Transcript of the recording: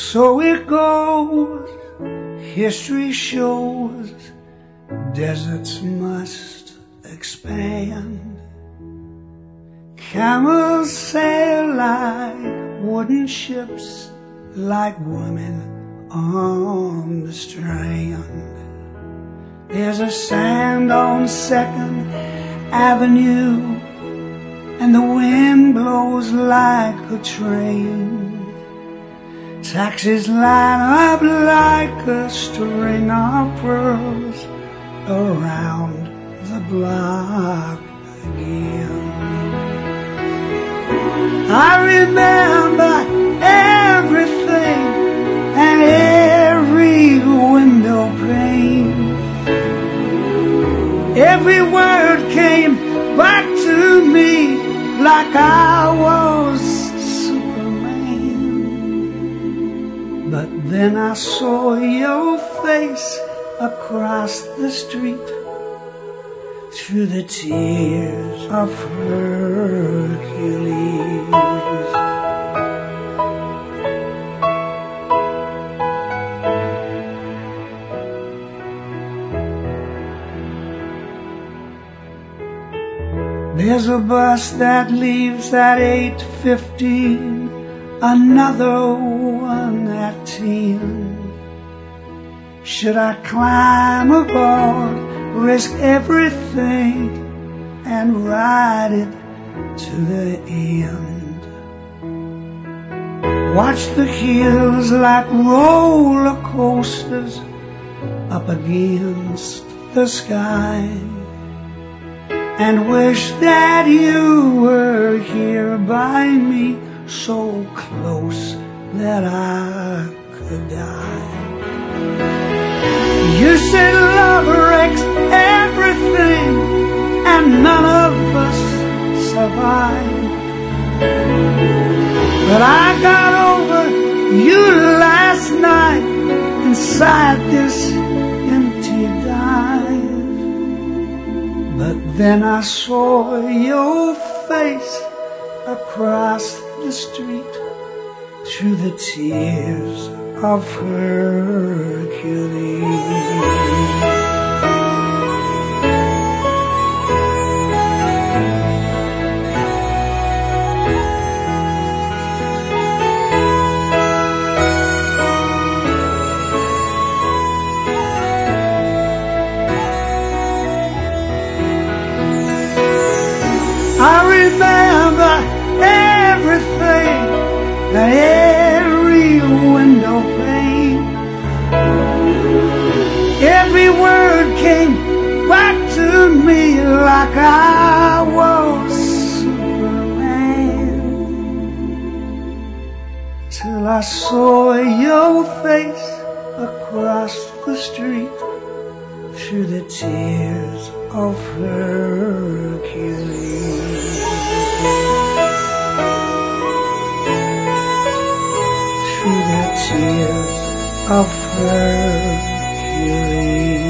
So it goes, history shows, deserts must expand. Camels sail like wooden ships, like women on the strand. There's a sand on 2nd Avenue, and the wind blows like a train. Taxis line up like a string of pearls around the block again. I remember everything and every window pane. Every word came back to me like I was Superman. But then I saw your face across the street through the tears of Hercules. There's a bus that leaves at 8:15, another one at 10. Should I climb aboard, risk everything, and ride it to the end? Watch the hills like roller coasters up against the sky, and wish that you were here by me, so close that I could die. You said love wrecks everything, and none of us survive. But I got over you last night inside this empty dive. But then I saw your face across the street through the tears of Hercules. I remember everything and every window pane. Every word came back to me like I was Superman. Till I saw your face across the street through the tears of Hercules. Through the tears of Hercules.